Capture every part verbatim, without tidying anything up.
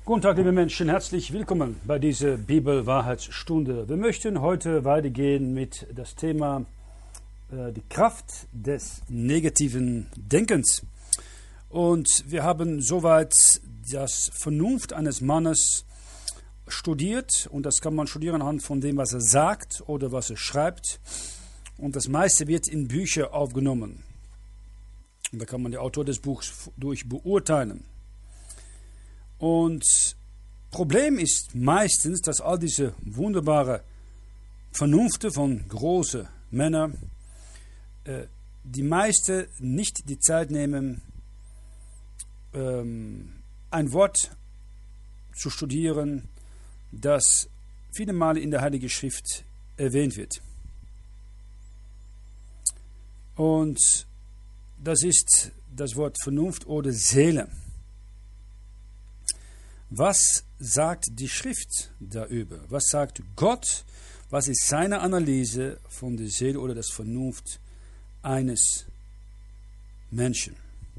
Guten Tag, liebe Menschen, herzlich willkommen bei dieser Bibelwahrheitsstunde. Wir möchten heute weitergehen mit das Thema äh, die Kraft des negativen Denkens. Und wir haben soweit das Vernunft eines Mannes studiert, und das kann man studieren anhand von dem, was er sagt oder was er schreibt. Und das meiste wird in Bücher aufgenommen. Und da kann man den Autor des Buchs durch beurteilen. Und Problem ist meistens, dass all diese wunderbare Vernunft von großen Männern, äh, die meisten nicht die Zeit nehmen, ähm, ein Wort zu studieren, das viele Male in der Heiligen Schrift erwähnt wird. Und das ist das Wort Vernunft oder Seele. Was sagt die Schrift darüber? Was sagt Gott? Was ist seine Analyse von der Seele oder der Vernunft eines Menschen?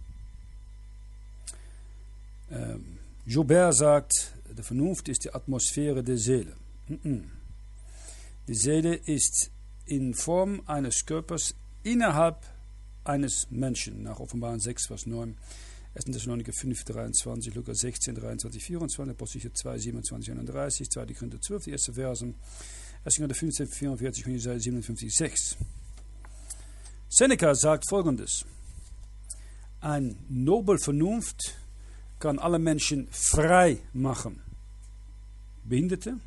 Ähm, Joubert sagt, die Vernunft ist die Atmosphäre der Seele. Die Seele ist in Form eines Körpers innerhalb eines Menschen, nach Offenbarung sechs, Vers neun. erster Thessaloniker fünf, dreiundzwanzig, Lukas sechzehn, dreiundzwanzig, vierundzwanzig, Apostel zwei, siebenundzwanzig, einunddreißig, zweiter Korinther zwölf, die ersten Versen, erster Korinther fünfzehn, vierundvierzig und Jesaja siebenundfünfzig, sechs. Seneca sagt Folgendes: Ein Nobel Vernunft kann alle Menschen frei machen. Behinderte?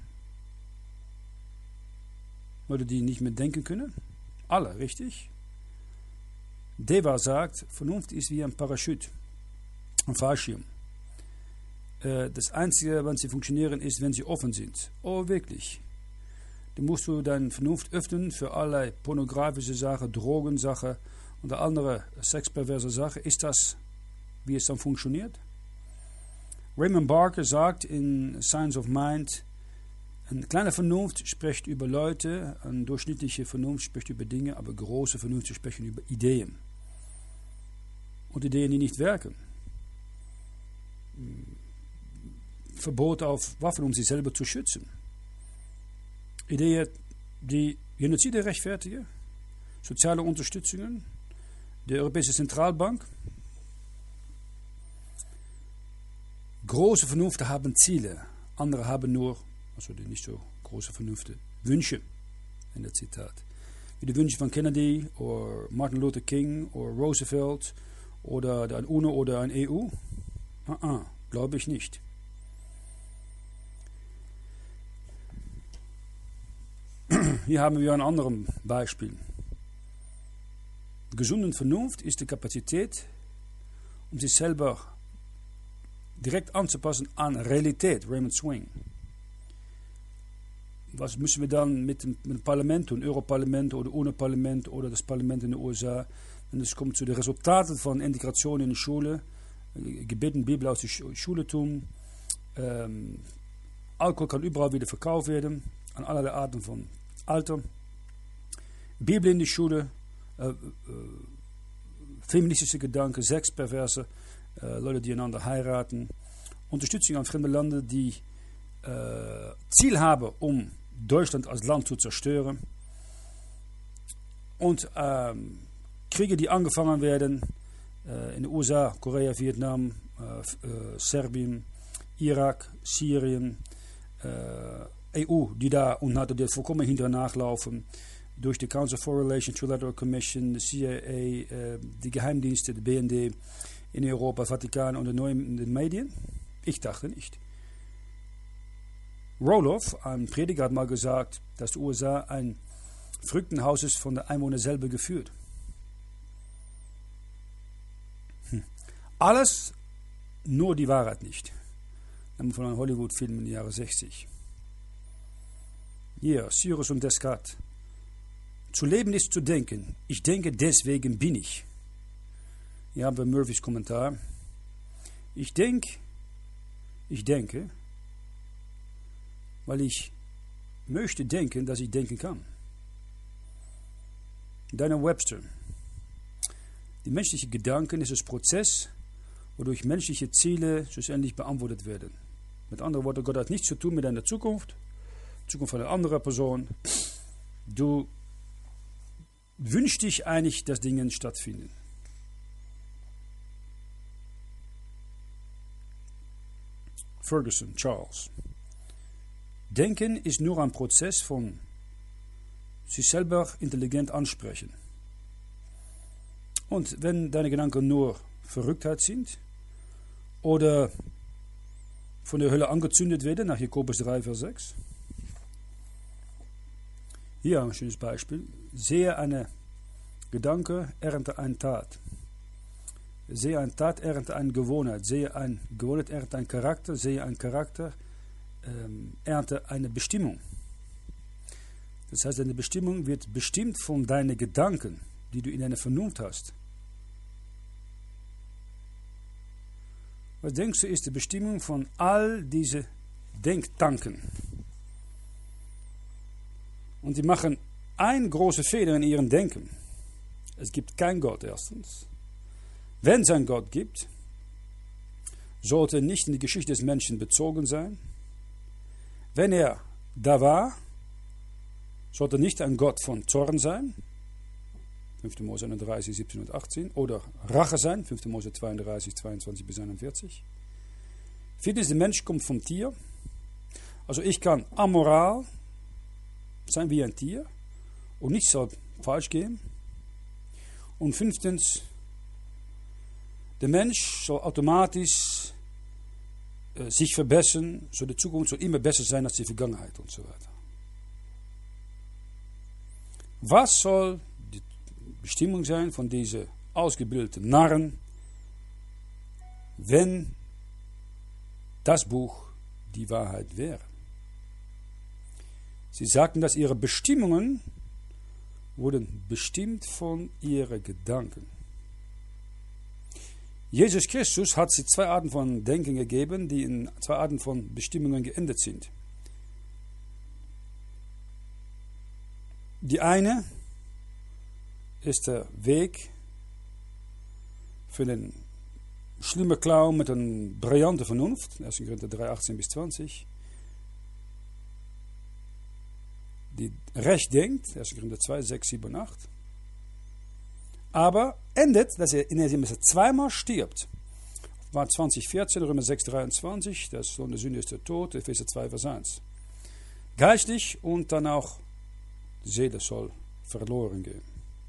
Oder die nicht mehr denken können? Alle, richtig? Deva sagt, Vernunft ist wie ein Parachute. Ein Fallschirm. Äh, das Einzige, wann sie funktionieren, ist, wenn sie offen sind. Oh, wirklich. Dann musst du deine Vernunft öffnen für allerlei pornografische Sachen, Drogensachen und andere sexperverse Sachen. Ist das, wie es dann funktioniert? Raymond Barker sagt in Science of Mind, eine kleine Vernunft spricht über Leute, eine durchschnittliche Vernunft spricht über Dinge, aber große Vernunft sprechen über Ideen. Und Ideen, die nicht wirken. Verbot auf Waffen, um sich selber zu schützen. Ideen, die Genozide rechtfertigen, soziale Unterstützungen, die Europäische Zentralbank. Große Vernunft haben Ziele, andere haben nur, also die nicht so große Vernunft, Wünsche, in der Zitat. Wie die Wünsche von Kennedy oder Martin Luther King oder Roosevelt oder ein UNO oder ein E U. Ah, ah, glaube ich nicht. Hier haben wir ein anderes Beispiel. Gesunde Vernunft ist die Kapazität, um sich selber direkt anzupassen an Realität. Raymond Swing. Was müssen wir dann mit dem, mit dem Parlament tun? Europaparlament oder UNO-Parlament oder das Parlament in den U S A? Wenn es kommt zu den Resultaten von Integration in die Schule, gebeten Bibel aus der Schule tun, ähm, Alkohol kann überall wieder verkauft werden, an allerlei Arten von Alter, Bibel in die Schule, äh, äh, feministische Gedanken, Sexperverse, äh, Leute, die einander heiraten, Unterstützung an fremde Länder, die äh, Ziel haben, um Deutschland als Land zu zerstören, und ähm, Kriege, die angefangen werden, äh, in den U S A, Korea, Vietnam, äh, äh, Serbien, Irak, Syrien, äh, E U, die da und hatte die vollkommen hinterher nachlaufen, durch die Council for Relations, Trilateral Commission, die C I A, äh, die Geheimdienste, die B N D in Europa, Vatikan und die neuen den Medien? Ich dachte nicht. Roloff, ein Prediger, hat mal gesagt, dass die U S A ein Früchtenhaus ist, von der Einwohner selber geführt. Hm. Alles, nur die Wahrheit nicht. Von einem Hollywood-Film in den Jahren sechzig. Hier, Cyrus und Descartes. Zu leben ist zu denken. Ich denke, deswegen bin ich. Hier haben wir Murphys Kommentar. Ich denke, ich denke, weil ich möchte denken, dass ich denken kann. Daniel Webster. Die menschliche Gedanken ist das Prozess, wodurch menschliche Ziele schlussendlich beantwortet werden. Mit anderen Worten, Gott hat nichts zu tun mit deiner Zukunft, Zukunft von einer anderen Person. Du wünschst dich eigentlich, dass Dinge stattfinden. Ferguson, Charles. Denken ist nur ein Prozess von sich selber intelligent ansprechen. Und wenn deine Gedanken nur Verrücktheit sind oder von der Hölle angezündet werden, nach Jakobus drei, Vers sechs. Hier ein schönes Beispiel. Sehe eine Gedanke, ernte eine Tat. Sehe eine Tat, ernte eine Gewohnheit. Sehe eine Gewohnheit, ernte einen Charakter. Sehe einen Charakter, ähm, ernte eine Bestimmung. Das heißt, deine Bestimmung wird bestimmt von deinen Gedanken, die du in deiner Vernunft hast. Was denkst du, ist die Bestimmung von all diese Denktanken? Und die machen einen großen Fehler in ihrem Denken. Es gibt keinen Gott erstens. Wenn es einen Gott gibt, sollte er nicht in die Geschichte des Menschen bezogen sein. Wenn er da war, sollte er nicht ein Gott von Zorn sein. fünfter Mose einunddreißig, siebzehn und achtzehn. Oder Rache sein. fünfter Mose zweiunddreißig, zweiundzwanzig bis einundvierzig. Viertens, der Mensch kommt vom Tier. Also ich kann amoral sein wie ein Tier und nichts soll falsch gehen. Und fünftens, der Mensch soll automatisch äh, sich verbessern, so die Zukunft soll immer besser sein als die Vergangenheit und so weiter. Was soll die Bestimmung sein von diesen ausgebildeten Narren, wenn das Buch die Wahrheit wäre? Sie sagten, dass ihre Bestimmungen wurden bestimmt von ihren Gedanken. Jesus Christus hat sie zwei Arten von Denken gegeben, die in zwei Arten von Bestimmungen geendet sind. Die eine ist der Weg für den schlimmen Clown mit einer brillanten Vernunft, erster Korinther drei, achtzehn bis zwanzig, die recht denkt, erster Korinther zwei, sechs, sieben und acht, aber endet, dass er in der zweimal stirbt. War zwanzig vierzehn, Römer sechs, dreiundzwanzig, der Sohn der Sünde ist der Tod, Epheser zwei, Vers eins. Geistlich und dann auch die Seele soll verloren gehen.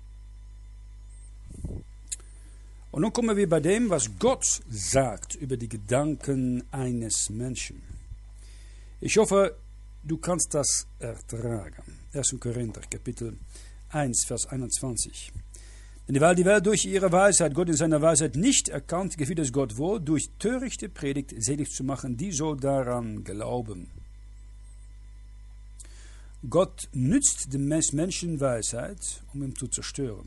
Und nun kommen wir bei dem, was Gott sagt über die Gedanken eines Menschen. Ich hoffe, du kannst das ertragen. erster Korinther, Kapitel eins, Vers einundzwanzig. Denn weil die Welt durch ihre Weisheit Gott in seiner Weisheit nicht erkannt, gefiel es Gott wohl, durch törichte Predigt selig zu machen, die so daran glauben. Gott nützt dem Menschen Weisheit, um ihn zu zerstören.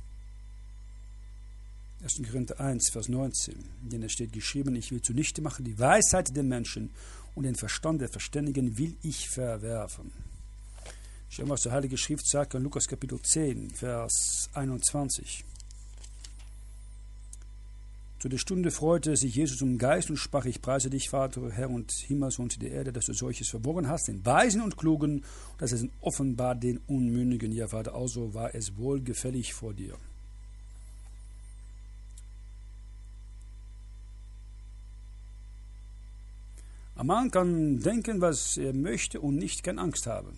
erster Korinther eins, Vers neunzehn. Denn es steht geschrieben, ich will zunichte machen die Weisheit der Menschen und den Verstand der Verständigen will ich verwerfen. Schau mal, was der Heilige Schrift sagt in Lukas Kapitel zehn, Vers einundzwanzig. Zu der Stunde freute sich Jesus um den Geist und sprach, ich preise dich, Vater, Herr und Himmels und der Erde, dass du solches verborgen hast, den Weisen und Klugen, und dass es offenbar den Unmündigen. Ja, Vater, also war es wohlgefällig vor dir. Ein Mann kann denken, was er möchte und nicht keine Angst haben.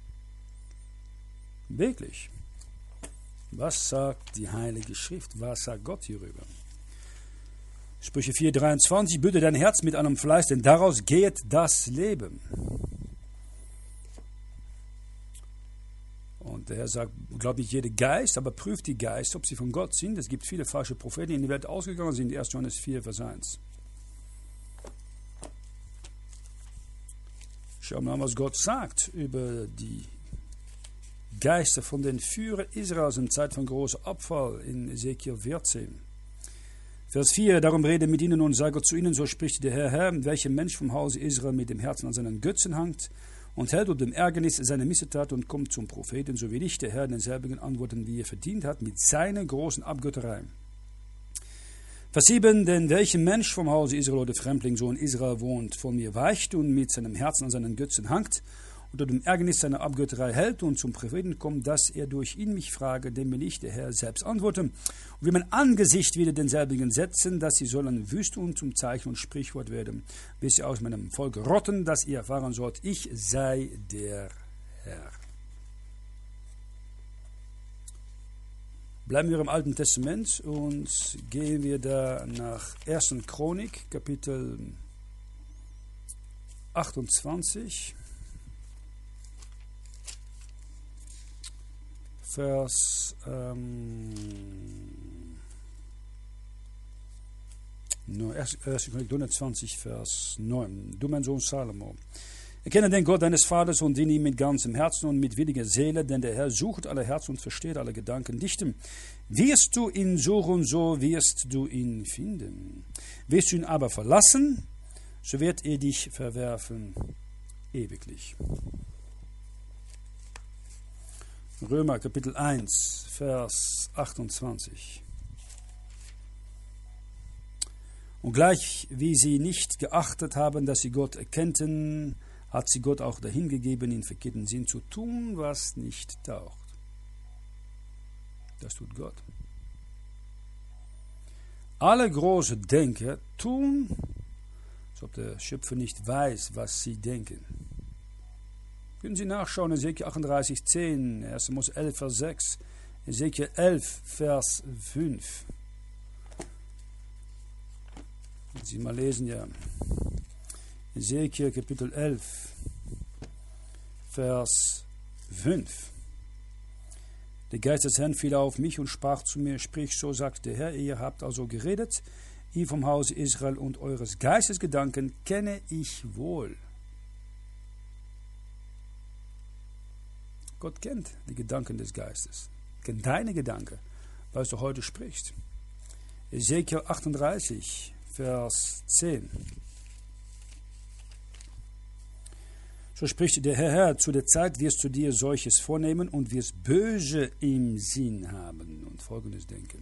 Wirklich. Was sagt die Heilige Schrift? Was sagt Gott hierüber? Sprüche vier, dreiundzwanzig, büte dein Herz mit einem Fleiß, denn daraus geht das Leben. Und der Herr sagt, glaube nicht jeder Geist, aber prüft die Geister, ob sie von Gott sind. Es gibt viele falsche Propheten, die in die Welt ausgegangen sind, erster Johannes vier, Vers eins. Schau mal, was Gott sagt über die Geister von den Führern Israels in Zeit von großem Abfall in Ezekiel vierzehn. Vers vier, darum rede mit ihnen und sage zu ihnen, so spricht der Herr, Herr, welcher Mensch vom Hause Israel mit dem Herzen an seinen Götzen hangt und hält unter dem Ärgernis seine Missetat und kommt zum Propheten, so will ich, der Herr, denselbigen antworten, wie er verdient hat, mit seiner großen Abgötterei. Vers sieben, denn welcher Mensch vom Hause Israel oder Fremdling, so in Israel wohnt, von mir weicht und mit seinem Herzen an seinen Götzen hangt, unter dem Ärgernis seiner Abgötterei hält und zum Propheten kommt, dass er durch ihn mich frage, dem bin ich, der Herr, selbst antworte. Und will mein Angesicht wieder denselbigen setzen, dass sie sollen wüst und zum Zeichen und Sprichwort werden, bis sie aus meinem Volk rotten, dass ihr erfahren sollt, ich sei der Herr. Bleiben wir im Alten Testament und gehen wir da nach ersten Chronik, Kapitel achtundzwanzig. Vers ähm, erste Chronik hundertzwanzig, Vers neun. Du, mein Sohn Salomo, erkenne den Gott deines Vaters und diene ihm mit ganzem Herzen und mit williger Seele, denn der Herr sucht alle Herzen und versteht alle Gedanken. Dichtem wirst du ihn suchen, so wirst du ihn finden. Wirst du ihn aber verlassen, so wird er dich verwerfen ewiglich. Römer Kapitel eins, Vers achtundzwanzig. Und gleich wie sie nicht geachtet haben, dass sie Gott erkannten, hat sie Gott auch dahingegeben, in verkehrten Sinn zu tun, was nicht taugt. Das tut Gott. Alle großen Denker tun, als ob der Schöpfer nicht weiß, was sie denken. Können Sie nachschauen, Ezekiel achtunddreißig, zehn, erster Mose elf, Vers sechs, Ezekiel elf, Vers fünf. Wenn Sie mal lesen, ja. Ezekiel Kapitel elf, Vers fünf. Der Geist des Herrn fiel auf mich und sprach zu mir, sprich, so sagt der Herr, ihr habt also geredet, ihr vom Hause Israel und eures Geistes Gedanken kenne ich wohl. Gott kennt die Gedanken des Geistes, kennt deine Gedanken, was du heute sprichst. Ezekiel achtunddreißig, Vers zehn. So spricht der Herr, Herr, zu der Zeit wirst du dir solches vornehmen und wirst böse im Sinn haben und Folgendes denken.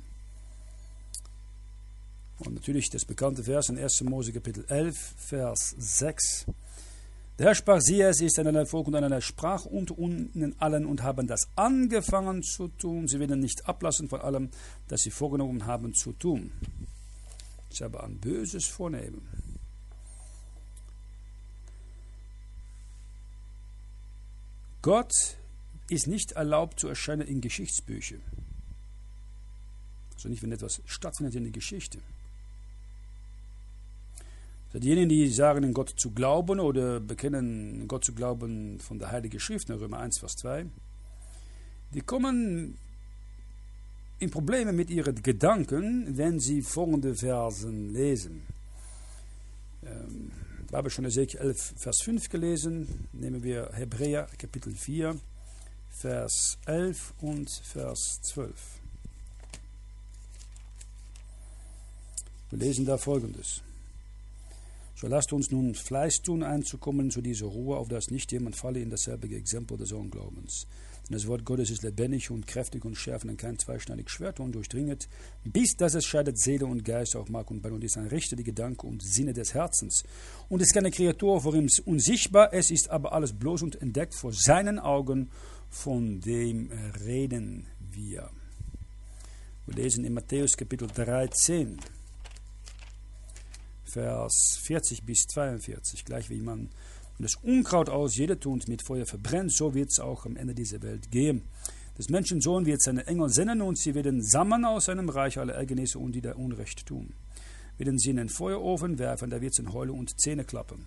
Und natürlich das bekannte Vers in erster Mose Kapitel elf, Vers sechs. Der Herr sprach, siehe, es ist einerlei Volk und einerlei Sprach unter ihnen allen und haben das angefangen zu tun. Sie werden nicht ablassen von allem, das sie vorgenommen haben zu tun. Sie haben ein Böses vornehmen. Gott ist nicht erlaubt zu erscheinen in Geschichtsbüchern. Also nicht, wenn etwas stattfindet in der Geschichte. Diejenigen, die sagen, in Gott zu glauben oder bekennen, Gott zu glauben von der Heiligen Schrift, in Römer eins, Vers zwei, die kommen in Probleme mit ihren Gedanken, wenn sie folgende Versen lesen. Ähm, wir haben schon Ezekiel elf, Vers fünf gelesen. Nehmen wir Hebräer Kapitel vier, Vers elf und Vers zwölf. Wir lesen da Folgendes. So lasst uns nun Fleiß tun, einzukommen zu dieser Ruhe, auf dass nicht jemand falle in dasselbe Exempel des Unglaubens. Denn das Wort Gottes ist lebendig und kräftig und schärfer und kein zweischneidiges Schwert und durchdringet, bis dass es scheidet Seele und Geist auch Mark und Bein und ist ein Richter die Gedanken und Sinne des Herzens. Und es ist keine Kreatur vor ihm unsichtbar, es ist aber alles bloß und entdeckt vor seinen Augen, von dem reden wir. Wir lesen in Matthäus Kapitel dreizehn. Vers vierzig bis zweiundvierzig, gleich wie man das Unkraut aus jeder Tund mit Feuer verbrennt, so wird es auch am Ende dieser Welt gehen. Des Menschensohn wird seine Engel senden und sie werden sammeln aus seinem Reich alle Ärgernisse und die da Unrecht tun. Werden sie in den Feuerofen werfen, da wird es in Heule und Zähne klappen.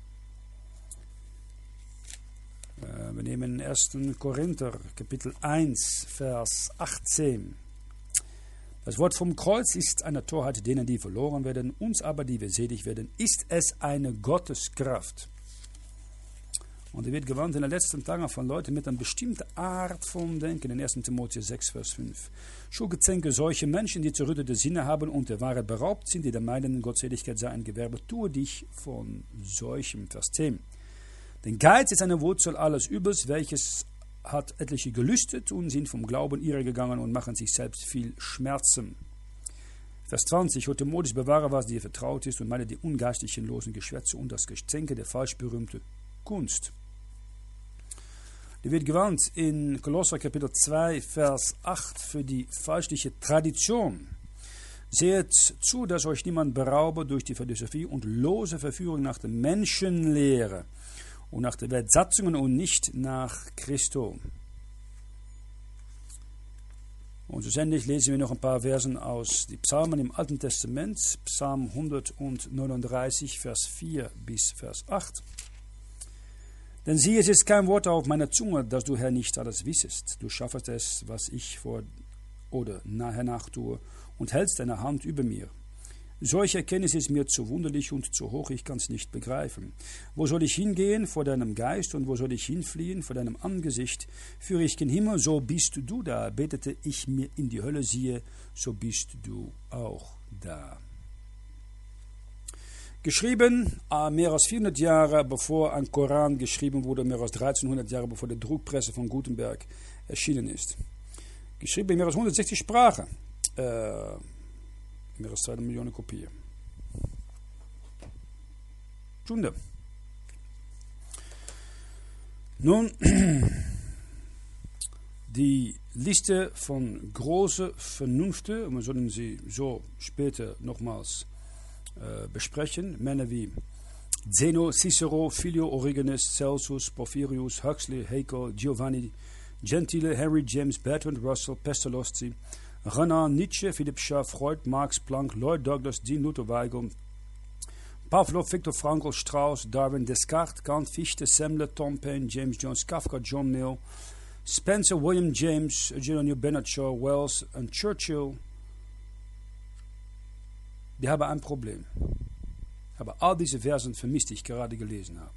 Äh, wir nehmen ersten Korinther, Kapitel eins, Vers achtzehn. Das Wort vom Kreuz ist eine Torheit denen, die verloren werden, uns aber, die wir selig werden, ist es eine Gotteskraft. Und er wird gewandt in den letzten Tagen von Leuten mit einer bestimmten Art von Denken, in ersten Timotheus sechs, Vers fünf. Schulgezänke solche Menschen, die zerrüttete Sinne haben und der Wahrheit beraubt sind, die der meinen, Gottseligkeit sei ein Gewerbe, tue dich von solchem. Vers zehn. Denn Geiz ist eine Wurzel alles Übels, welches hat etliche gelüstet und sind vom Glauben irre gegangen und machen sich selbst viel Schmerzen. Vers zwanzig, O Timotheus, bewahre, was dir vertraut ist und meine die ungeistlichen losen Geschwätze und das Gezänke der falsch berühmte Kunst. Die wird gewarnt in Kolosser Kapitel zwei, Vers acht für die falschliche Tradition. Seht zu, dass euch niemand beraube durch die Philosophie und lose Verführung nach der Menschenlehre und nach der Weltsatzungen und nicht nach Christo. Und schlussendlich lesen wir noch ein paar Versen aus den Psalmen im Alten Testament, Psalm hundertneununddreißig, Vers vier bis Vers acht. Denn siehe, es ist kein Wort auf meiner Zunge, dass du, Herr, nicht alles wissest. Du schaffest es, was ich vor oder hernach tue, und hältst deine Hand über mir. Solche Erkenntnis ist mir zu wunderlich und zu hoch, ich kann es nicht begreifen. Wo soll ich hingehen vor deinem Geist und wo soll ich hinfliehen vor deinem Angesicht? Führe ich gen Himmel, so bist du da. Betete ich mir in die Hölle, siehe, so bist du auch da. Geschrieben äh, mehr als vierhundert Jahre bevor ein Koran geschrieben wurde, mehr als dreizehnhundert Jahre bevor die Druckpresse von Gutenberg erschienen ist. Geschrieben in mehr als hundertsechzig Sprachen. Äh, mehr als zwei Millionen Kopien. Stunde. Nun, die Liste von großen Vernunften, und wir sollen sie so später nochmals äh, besprechen, Männer wie Zeno, Cicero, Philo, Origenes, Celsus, Porphyrius, Huxley, Haeckel, Giovanni, Gentile, Henry James, Bertrand Russell, Pestalozzi, Renan, Nietzsche, Philipp Schaff, Freud, Marx, Planck, Lloyd Douglas, Dean Luther Weigel, Pavlov, Viktor Frankl, Strauss, Darwin, Descartes, Kant, Fichte, Semler, Tom Paine, James Jones, Kafka, John Mill, Spencer, William James, Eugenio Bernard Shaw, Wells und Churchill, die haben ein Problem. Aber all diese Versen vermisst, die ich gerade gelesen habe.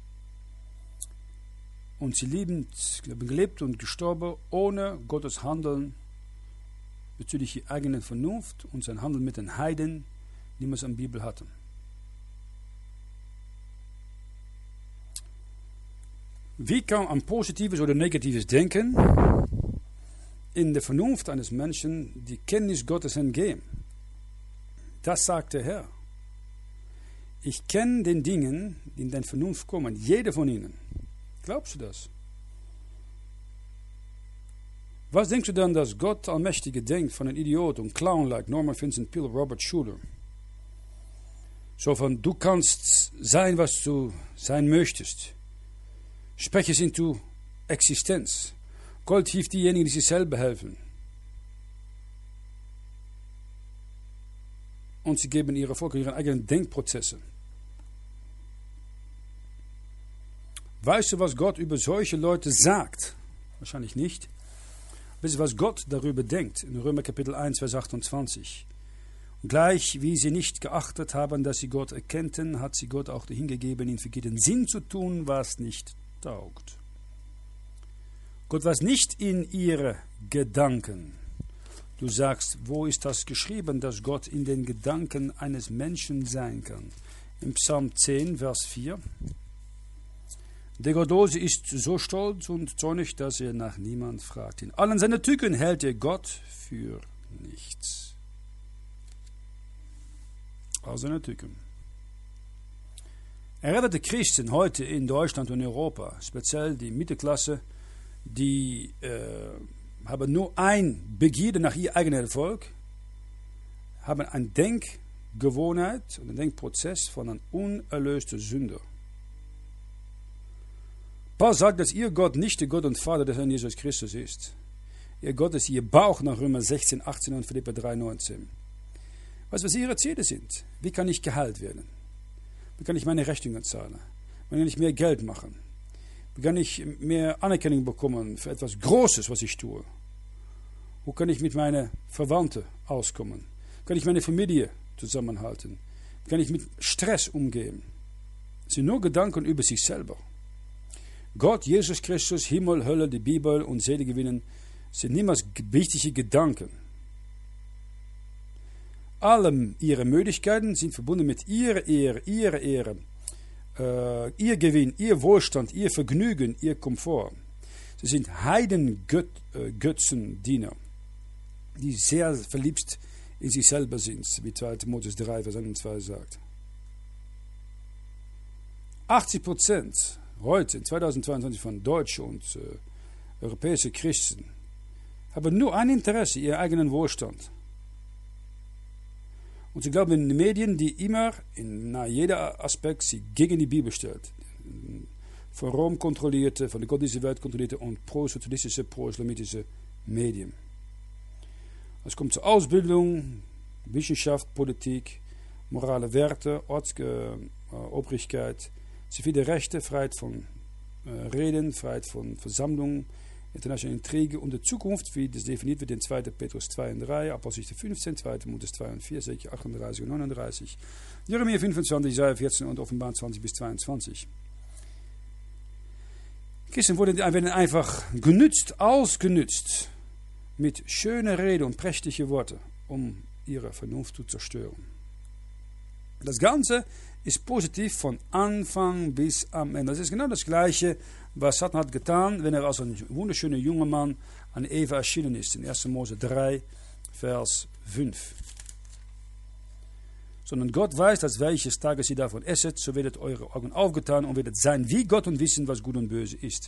Und sie lieben, haben gelebt und gestorben ohne Gottes Handeln bezüglich ihrer eigenen Vernunft und sein Handeln mit den Heiden, die wir es in der Bibel hatten. Wie kann ein positives oder negatives Denken in der Vernunft eines Menschen die Kenntnis Gottes entgehen? Das sagt der Herr. Ich kenne den Dingen, die in deine Vernunft kommen, jede von ihnen. Glaubst du das? Was denkst du dann, dass Gott Allmächtige denkt von einem Idiot und Clown like Norman Vincent Peale, Robert Schuller? So von, du kannst sein, was du sein möchtest. Sprech es into Existenz. Gott hilft diejenigen, die sich selber helfen. Und sie geben ihre Volk ihre eigenen Denkprozesse. Weißt du, was Gott über solche Leute sagt? Wahrscheinlich nicht. Weißt du, was Gott darüber denkt? In Römer Kapitel eins, Vers achtundzwanzig. Und gleich wie sie nicht geachtet haben, dass sie Gott erkannten, hat sie Gott auch hingegeben, ihnen vergehenden Sinn zu tun, was nicht taugt. Gott war nicht in ihre Gedanken. Du sagst, wo ist das geschrieben, dass Gott in den Gedanken eines Menschen sein kann? Im Psalm zehn, Vers vier. Der Gottlose ist so stolz und zornig, dass er nach niemand fragt. In allen seinen Tücken hält er Gott für nichts. All seine Tücken. Errettete Christen heute in Deutschland und Europa, speziell die Mittelklasse, die äh, haben nur ein Begierde nach ihr eigenen Erfolg, haben eine Denkgewohnheit und einen Denkprozess von einem unerlösten Sünder. Paulus sagt, dass ihr Gott nicht der Gott und Vater des Herrn Jesus Christus ist. Ihr Gott ist ihr Bauch nach Römer sechzehn, achtzehn und Philipper drei, neunzehn. Weißt du, was ihre Ziele sind? Wie kann ich geheilt werden? Wie kann ich meine Rechnungen zahlen? Wie kann ich mehr Geld machen? Wie kann ich mehr Anerkennung bekommen für etwas Großes, was ich tue? Wo kann ich mit meinen Verwandten auskommen? Wie kann ich meine Familie zusammenhalten? Wie kann ich mit Stress umgehen? Es sind nur Gedanken über sich selber. Gott, Jesus Christus, Himmel, Hölle, die Bibel und Seele gewinnen sind niemals wichtige Gedanken. Alle ihre Möglichkeiten sind verbunden mit ihrer Ehre, ihrer Ehre, äh, ihr Gewinn, ihr Wohlstand, ihr Vergnügen, ihr Komfort. Sie sind Heidengötzendiener, die sehr verliebt in sich selber sind, wie zweiter Timotheus drei, Vers eins und zwei sagt. achtzig Prozent heute in zweitausendzweiundzwanzig von deutschen und äh, europäischen Christen haben nur ein Interesse, ihren eigenen Wohlstand. Und sie glauben in den Medien, die immer in na, jeder Aspekt sie gegen die Bibel stellt. Von Rom kontrollierte, von der gottlosen Welt kontrollierte und pro-sozialistische, pro-islamitische Medien. Es kommt zur Ausbildung, Wissenschaft, Politik, morale Werte, Ortsobrigkeit, zivile Rechte, Freiheit von äh, Reden, Freiheit von Versammlungen, internationale Intrige und die Zukunft, wie das definiert wird in zweiter Petrus zwei und drei, Apostelgeschichte fünfzehn, zweiter Timotheus zwei und vier, achtunddreißig und neununddreißig, Jeremia fünfundzwanzig, Jesaja vierzehn und Offenbarung zwanzig bis zweiundzwanzig. Christen werden einfach genützt, ausgenützt, mit schöner Rede und prächtigen Worten, um ihre Vernunft zu zerstören. Das Ganze ist positiv von Anfang bis am Ende. Das ist genau das Gleiche, was Satan hat getan, wenn er als ein wunderschöner junger Mann an Eva erschienen ist, in erster Mose drei, Vers fünf. Sondern Gott weiß, dass welches Tages ihr davon esset, so werdet eure Augen aufgetan und werdet sein wie Gott und wissen, was gut und böse ist.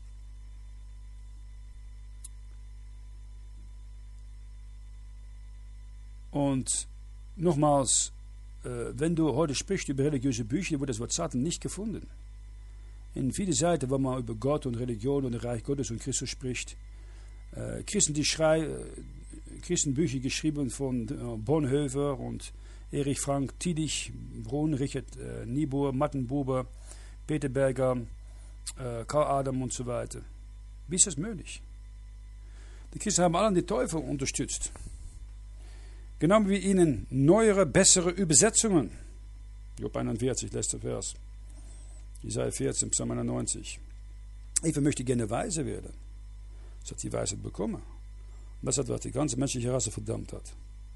Und nochmals, äh, wenn du heute sprichst über religiöse Bücher, wird das Wort Satan nicht gefunden. In vielen Seiten, wo man über Gott und Religion und das Reich Gottes und Christus spricht, äh, Christen, die schrei, äh, Christenbücher geschrieben von äh, Bonhoeffer und Erich Frank, Tillich, Brun, Richard äh, Niebuhr, Mattenbuber, Peter Berger, äh, Karl Adam und so weiter. Wie ist das möglich? Die Christen haben alle den Teufel unterstützt. Genau wie ihnen neuere, bessere Übersetzungen. Job einundvierzig, letzter Vers. Jesaja vierzehn, Psalm einundneunzig. Eva möchte gerne weise werden. Das hat die Weisheit bekommen. Und das hat, was die ganze menschliche Rasse verdammt hat.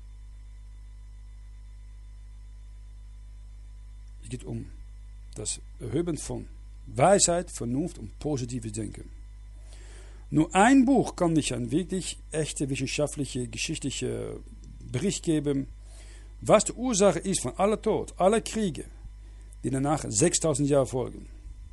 Es geht um das Erheben von Weisheit, Vernunft und positives Denken. Nur ein Buch kann nicht ein wirklich echte wissenschaftliche, geschichtliche Bericht geben, was die Ursache ist von aller Tod, aller Kriege, die danach sechstausend Jahre folgen.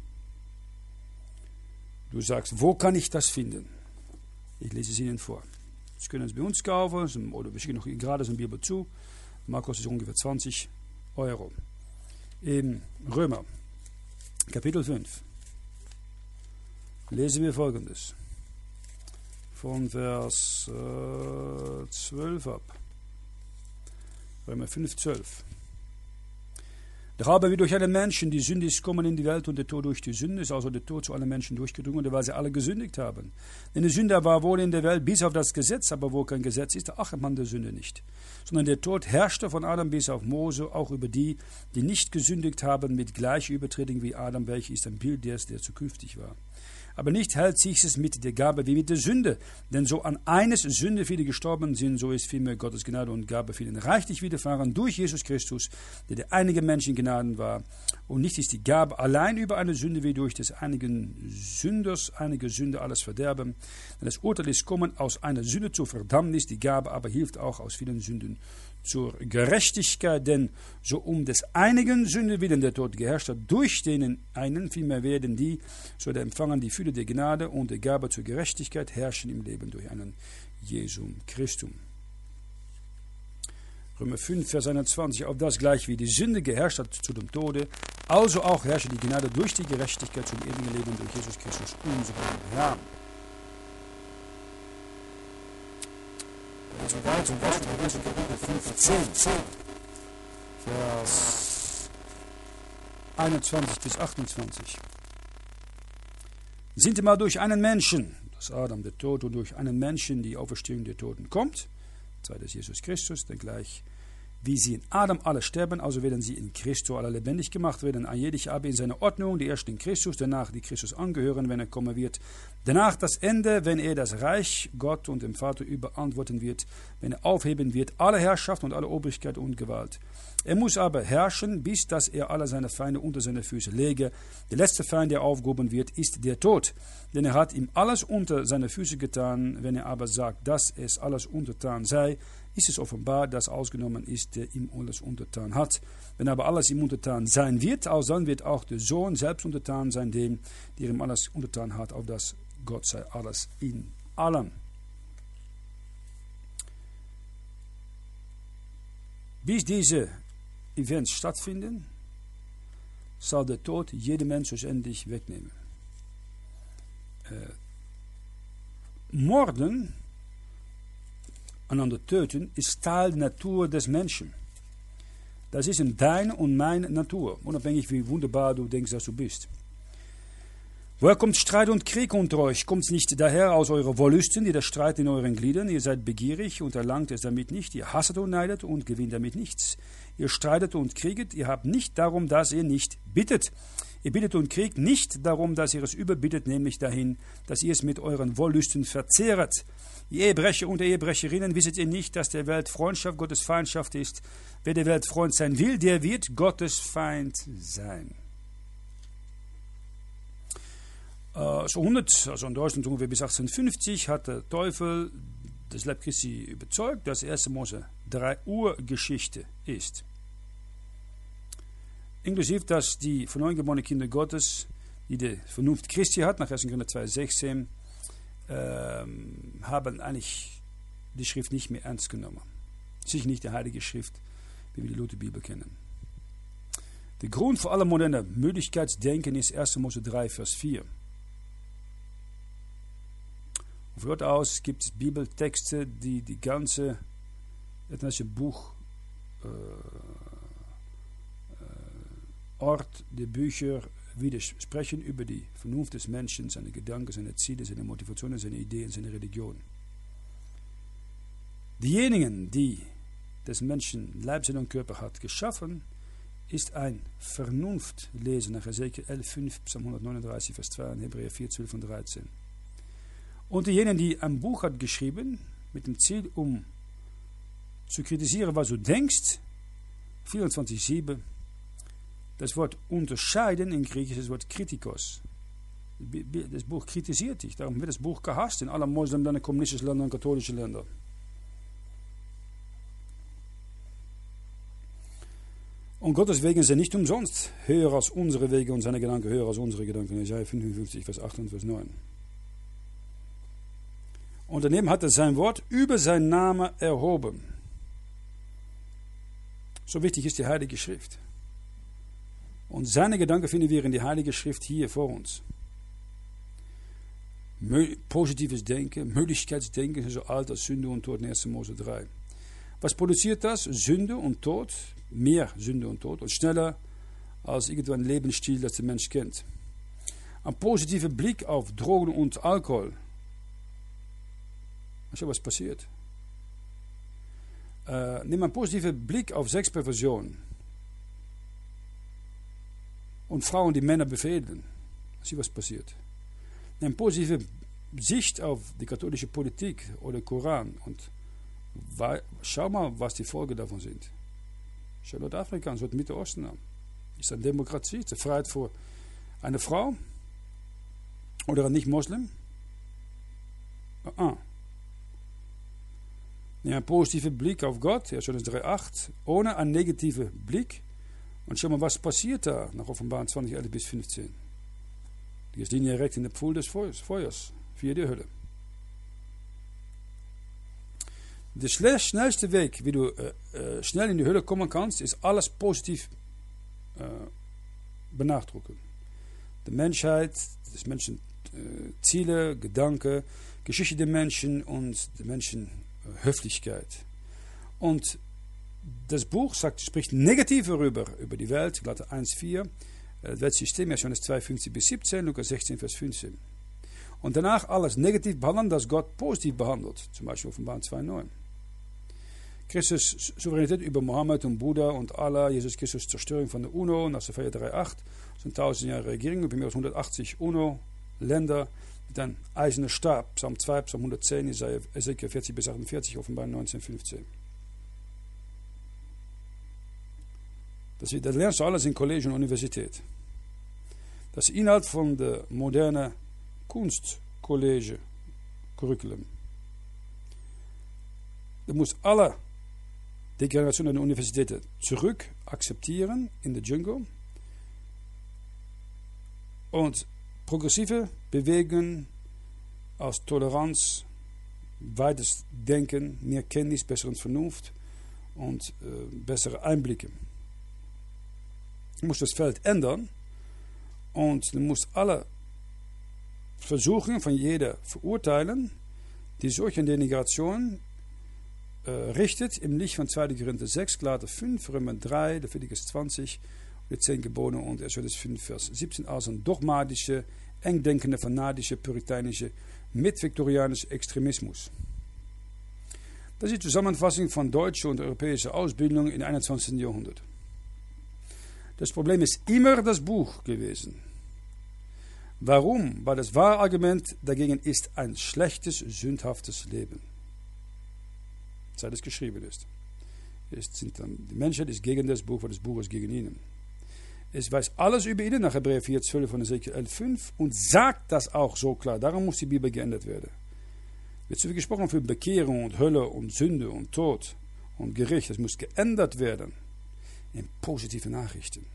Du sagst, wo kann ich das finden? Ich lese es Ihnen vor. Sie können es bei uns kaufen, oder wir schicken noch gerade so ein Bibel zu. Markus ist ungefähr zwanzig Euro. In Römer, Kapitel fünf, lesen wir Folgendes. Von Vers äh, zwölf ab. Römer fünf, zwölf. Doch haben wir durch einen Menschen, die Sünde ist gekommen in die Welt und der Tod durch die Sünde ist also der Tod zu allen Menschen durchgedrungen, weil sie alle gesündigt haben. Denn die Sünde war wohl in der Welt bis auf das Gesetz, aber wo kein Gesetz ist, achtet man der Sünde nicht. Sondern der Tod herrschte von Adam bis auf Mose, auch über die, die nicht gesündigt haben, mit gleicher Übertretung wie Adam, welches ist ein Bild des, der zukünftig war. Aber nicht hält sich es mit der Gabe wie mit der Sünde. Denn so an eines Sünde viele gestorben sind, so ist vielmehr Gottes Gnade und Gabe vielen reichlich widerfahren durch Jesus Christus, der der einige Menschen Gnaden war. Und nicht ist die Gabe allein über eine Sünde, wie durch des einigen Sünders einige Sünde alles verderben. Denn das Urteil ist kommen aus einer Sünde zur Verdammnis, die Gabe aber hilft auch aus vielen Sünden zur Gerechtigkeit, denn so um des einigen Sünde willen der Tod geherrscht hat, durch den einen vielmehr werden die, so der empfangen die Fülle der Gnade und der Gabe zur Gerechtigkeit herrschen im Leben durch einen Jesum Christum. Römer fünf, Vers einundzwanzig, auf das gleich wie die Sünde geherrscht hat zu dem Tode, also auch herrsche die Gnade durch die Gerechtigkeit zum ewigen Leben durch Jesus Christus, unseren Herrn. Also weiter zum Beispiel Kapitel fünfzehn, Vers einundzwanzig bis achtundzwanzig. Sind immer durch einen Menschen, das Adam der Tod, und durch einen Menschen die Auferstehung der Toten kommt, zweites Jesus Christus, denn gleich wie sie in Adam alle sterben, also werden sie in Christus alle lebendig gemacht werden, ein jeder aber in seiner Ordnung, die ersten in Christus, danach die Christus angehören, wenn er kommen wird. Danach das Ende, wenn er das Reich Gott und dem Vater überantworten wird, wenn er aufheben wird, alle Herrschaft und alle Obrigkeit und Gewalt. Er muss aber herrschen, bis dass er alle seine Feinde unter seine Füße lege. Der letzte Feind, der aufgehoben wird, ist der Tod. Denn er hat ihm alles unter seine Füße getan. Wenn er aber sagt, dass es alles untertan sei, ist es offenbar, dass ausgenommen ist, der ihm alles untertan hat. Wenn aber alles ihm untertan sein wird, auch dann wird auch der Sohn selbst untertan sein, dem, der ihm alles untertan hat, auf das Gott sei alles in allem. Bis diese Events stattfinden, soll der Tod jeden Mensch schlussendlich wegnehmen. Äh, Morden, einander töten, ist Teil der Natur des Menschen. Das ist in deine und meine Natur, unabhängig wie wunderbar du denkst, dass du bist. Woher kommt Streit und Krieg unter euch? Kommt es nicht daher aus euren Wollüsten, die der Streit in euren Gliedern? Ihr seid begierig und erlangt es damit nicht. Ihr hasset und neidet und gewinnt damit nichts. Ihr streitet und krieget. Ihr habt nicht darum, dass ihr nicht bittet. Ihr bittet und kriegt nicht darum, dass ihr es überbittet, nämlich dahin, dass ihr es mit euren Wollüsten verzehret. Ihr Ehebrecher und Ehebrecherinnen, wisset ihr nicht, dass der Welt Freundschaft Gottes Feindschaft ist? Wer der Welt Freund sein will, der wird Gottes Feind sein. Uh, so hundert, also in Deutschland ungefähr bis achtzehnhundertfünfzig, hat der Teufel das Leib Christi überzeugt, dass erste Mose drei Urgeschichte ist. Inklusive, dass die von neuem geborenen Kinder Gottes, die die Vernunft Christi hat, nach ersten Korinther zwei sechzehn, ähm, haben eigentlich die Schrift nicht mehr ernst genommen. Sicher nicht die Heilige Schrift, wie wir die Lutherbibel kennen. Der Grund für alle moderne Möglichkeitsdenken ist erste Mose drei, Vers vier. Von dort aus gibt es Bibeltexte, die die ganze ethnische Buch äh, Ort der Bücher widersprechen über die Vernunft des Menschen, seine Gedanken, seine Ziele, seine Motivationen, seine Ideen, seine Religion. Diejenigen, die des Menschen Leib, Seele und Körper hat geschaffen, ist ein Vernunftlesen nach Hesekiel elf, fünf, Psalm hundertneununddreißig, Vers zwei und Hebräer vier, zwölf und dreizehn. Und diejenigen, die ein Buch hat geschrieben, mit dem Ziel, um zu kritisieren, was du denkst, vierundzwanzig sieben, das Wort unterscheiden in Griechisch, das Wort kritikos. Das Buch kritisiert dich, darum wird das Buch gehasst in allen Muslimländern, kommunistischen Ländern und katholischen Ländern. Und Gottes Wege sind nicht umsonst höher als unsere Wege und seine Gedanken höher als unsere Gedanken. Jesaja fünfundfünfzig, Vers acht und Vers neun. Und daneben hat er sein Wort über seinen Namen erhoben. So wichtig ist die Heilige Schrift. Und seine Gedanken finden wir in die Heilige Schrift hier vor uns. Positives Denken, Möglichkeitsdenken, so alt als Sünde und Tod in ersten Mose drei. Was produziert das? Sünde und Tod, mehr Sünde und Tod und schneller als irgendein Lebensstil, das der Mensch kennt. Ein positiver Blick auf Drogen und Alkohol. Schau, was passiert. Äh, nimm einen positiven Blick auf Sexperversion und Frauen, die Männer befehlen. Sieh, was passiert. Nimm eine positive Sicht auf die katholische Politik oder Koran und schau mal, was die Folgen davon sind. Schau Nordafrika an, so Mitte Osten an. Ist eine Demokratie, ist eine Freiheit für eine Frau oder ein Nicht-Moslem? Ah. Nimm einen positiven Blick auf Gott, ja, schon das drei acht, ohne einen negativen Blick. Und schau mal, was passiert da nach Offenbarung zwanzig, elf bis fünfzehn. Die ist Linie direkt in den Pfuhl des Feuers, für die Hölle. Der schnellste Weg, wie du äh, äh, schnell in die Hölle kommen kannst, ist alles positiv äh, benachdrucken. Die Menschheit, des Menschen äh, Ziele, Gedanken, Geschichte der Menschen und der Menschen äh, Höflichkeit. Und das Buch sagt, spricht negativ darüber, über die Welt, Galater eins, vier, das Weltsystem, Johannes zwei, fünfzehn bis siebzehn, Lukas sechzehn, Vers fünfzehn. Und danach alles negativ behandeln, das Gott positiv behandelt, zum Beispiel Offenbarung zwei, neun. Christus Souveränität über Mohammed und Buddha und Allah, Jesus Christus Zerstörung von der UNO, nach Sophia drei acht, sind tausend Jahre Regierung, über mehr als hundertachtzig UNO-Länder mit einem eisernen Stab, Psalm zwei, Psalm hundertzehn, Ezekiel vierzig bis achtundvierzig, Offenbarung neunzehn, fünfzehn. Das, das lernst du alles in College und Universität. Das ist Inhalt von der modernen Kunstcollege-Curriculum. Du musst alle Deklarationen der Universitäten zurück akzeptieren in der Jungle und progressive Bewegungen aus Toleranz, weites Denken, mehr Kenntnis, bessere Vernunft und äh, bessere Einblicke. Du musst das Feld ändern und du musst alle Versuchungen von jeder verurteilen, die solche Denigration äh, richtet im Licht von zweiter Korinther sechs, Galater fünf, Römer drei, Leviticus zwanzig, die zehn Gebote und Exodus fünf, Vers siebzehn als ein dogmatische, engdenkende, fanatische, puriteinische, mitviktorianische Extremismus. Das ist die Zusammenfassung von deutscher und europäischer Ausbildung im einundzwanzigsten Jahrhundert. Das Problem ist immer das Buch gewesen. Warum? Weil das wahre Argument dagegen ist ein schlechtes, sündhaftes Leben. Seit es geschrieben ist. Es sind dann, die Menschheit ist gegen das Buch, weil das Buch ist gegen ihnen. Es weiß alles über ihnen nach Hebräer vier, zwölf und Ezekiel elf, fünf und sagt das auch so klar. Darum muss die Bibel geändert werden. Wird so viel gesprochen für Bekehrung und Hölle und Sünde und Tod und Gericht. Das muss geändert werden in positive Nachrichten.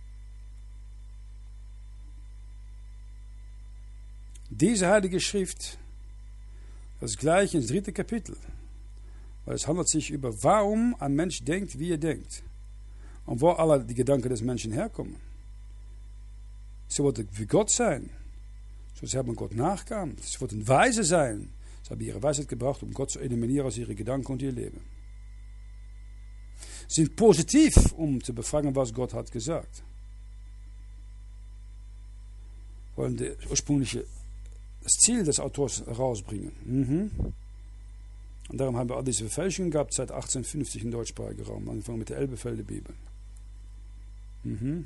Diese heilige Schrift, das gleiche ins dritte Kapitel, weil es handelt sich über, warum ein Mensch denkt, wie er denkt. Und wo alle die Gedanken des Menschen herkommen. Sie wollten wie Gott sein. So, sie haben Gott nachgeahmt. Sie wollten weise sein. Sie haben ihre Weisheit gebraucht, um Gott zu eliminieren aus ihren Gedanken und ihr Leben. Sie sind positiv, um zu befragen, was Gott hat gesagt. Wollen die ursprüngliche, das Ziel des Autors herausbringen. Mhm. Und darum haben wir all diese Verfälschungen gehabt seit achtzehnhundertfünfzig im deutschsprachigen Raum, angefangen mit der Elberfelder Bibel. Mhm.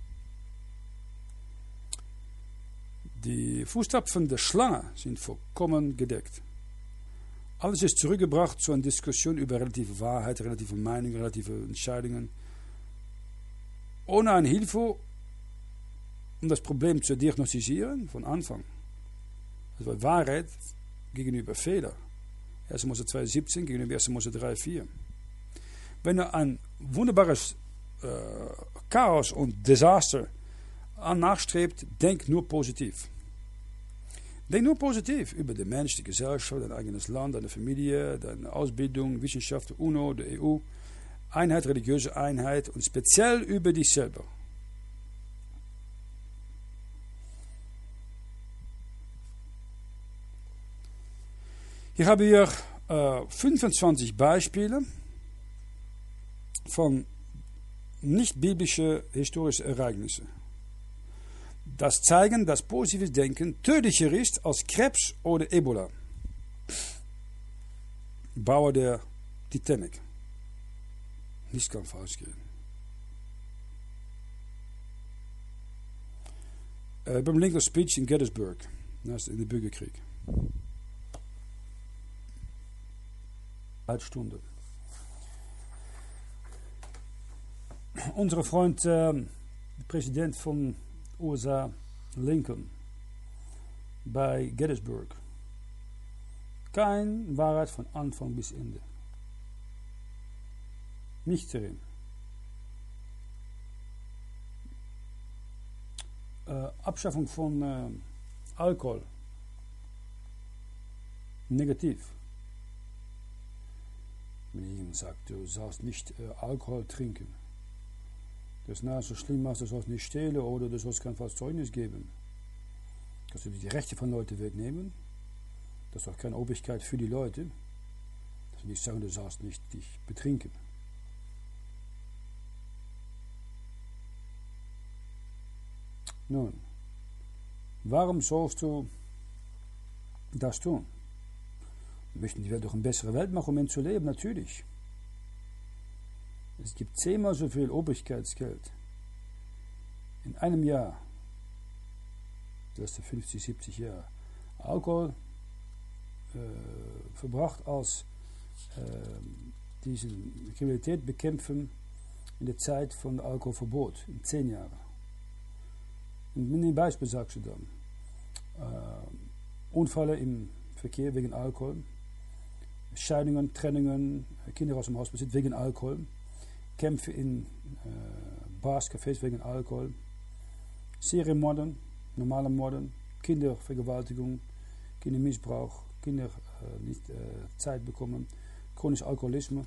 Die Fußstapfen der Schlange sind vollkommen gedeckt. Alles ist zurückgebracht zu einer Diskussion über relative Wahrheit, relative Meinungen, relative Entscheidungen. Ohne eine Hilfe, um das Problem zu diagnostizieren, von Anfang. Das war Wahrheit gegenüber Fehler. erster Mose zwei, siebzehn gegenüber erster Mose drei, vier. Wenn du ein wunderbares äh, Chaos und Desaster nachstrebt, denk nur positiv. Denk nur positiv über den Mensch, die Gesellschaft, dein eigenes Land, deine Familie, deine Ausbildung, Wissenschaft, UNO, der E U, Einheit, religiöse Einheit und speziell über dich selber. Hier haben wir äh, fünfundzwanzig Beispiele von nicht-biblischen historischen Ereignissen. Das zeigen, dass positives Denken tödlicher ist als Krebs oder Ebola. Bauer der Titanic. Nichts kann falsch gehen. Äh, beim Lincoln Speech in Gettysburg, das in den Bürgerkrieg. Eine Stunde. Unser Freund, äh, Präsident von U S A, Lincoln, bei Gettysburg. Kein Wahrheit von Anfang bis Ende. Nichts darin. Äh, Abschaffung von äh, Alkohol. Negativ. Wenn jemand sagt, du sollst nicht äh, Alkohol trinken. Das ist nahe so schlimm, als du sollst nicht stehlen oder du sollst kein falsches Zeugnis geben. Dass du die Rechte von Leuten wegnehmen. Das ist auch keine Obrigkeit für die Leute. Dass sie nicht sagen, du sollst nicht dich betrinken. Nun, warum sollst du das tun? Wir möchten die Welt doch eine bessere Welt machen, um in zu leben, natürlich. Es gibt zehnmal so viel Obrigkeitsgeld in einem Jahr, das ist fünfzig, siebzig Jahre, Alkohol äh, verbracht als äh, diese Kriminalität bekämpfen in der Zeit von Alkoholverbot, in zehn Jahren. Und in dem Beispiel sagst du dann, äh, Unfälle im Verkehr wegen Alkohol, Scheidungen, Trennungen, Kinder aus dem Haus besitzt wegen Alkohol, Kämpfe in äh, Bars, Cafés wegen Alkohol, Serienmorden, normale Morden, Kindervergewaltigung, Kindermissbrauch, Kinder äh, nicht äh, Zeit bekommen, chronischer Alkoholismus.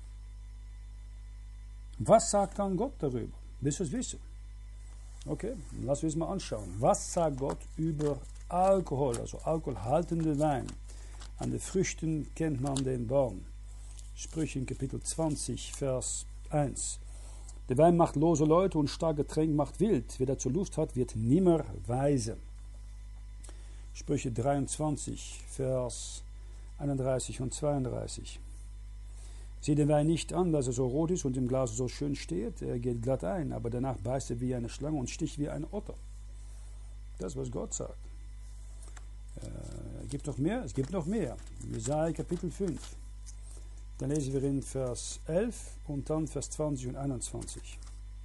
Was sagt dann Gott darüber? Willst du es wissen? Okay, lassen wir es mal anschauen. Was sagt Gott über Alkohol, also alkoholhaltende Wein? An den Früchten kennt man den Baum. Sprüche in Kapitel zwanzig, Vers eins. Der Wein macht lose Leute und stark Getränk macht wild. Wer dazu Lust hat, wird nimmer weise. Sprüche dreiundzwanzig, Vers einunddreißig und zweiunddreißig. Sieh den Wein nicht an, dass er so rot ist und im Glas so schön steht. Er geht glatt ein, aber danach beißt er wie eine Schlange und sticht wie ein Otter. Das ist, was Gott sagt. Äh, es gibt noch mehr, es gibt noch mehr. Jesaja Kapitel fünf. Dann lesen wir in Vers elf und dann Vers zwanzig und einundzwanzig.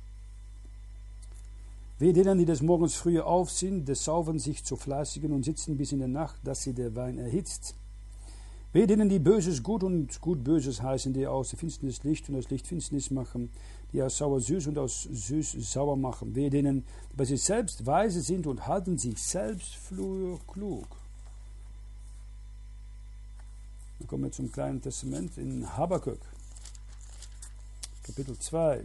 Wehe denen, die des Morgens früher auf sind, des saufen sich zu fleißigen und sitzen bis in der Nacht, dass sie der Wein erhitzt. Wehe denen, die Böses gut und gut Böses heißen, die aus der Finsternis Licht und aus Licht Finsternis machen, die aus sauer süß und aus süß sauer machen. Wehe denen, die bei sich selbst weise sind und halten sich selbst für klug. Dann kommen wir zum Kleinen Testament in Habakuk, Kapitel zwei,